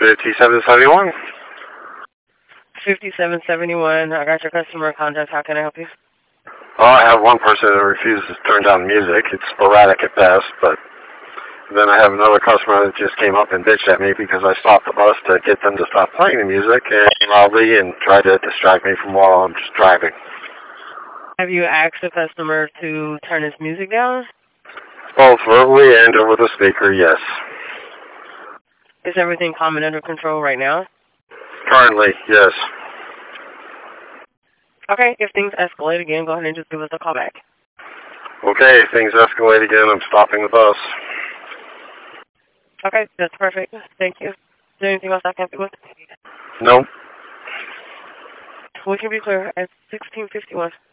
5771. 5771. I got your customer contact. How can I help you? Well, I have one person that refuses to turn down music. It's sporadic at best, but then I have another customer that just came up and bitched at me because I stopped the bus to get them to stop playing the music loudly and tried to distract me from while I'm just driving. Have you asked the customer to turn his music down? Both verbally and over the speaker, yes. Is everything calm and under control right now? Currently, yes. Okay, if things escalate again, go ahead and just give us a call back. Okay, if things escalate again, I'm stopping the bus. Okay, that's perfect. Thank you. Is there anything else I can help you with? No. We can be clear at 1651.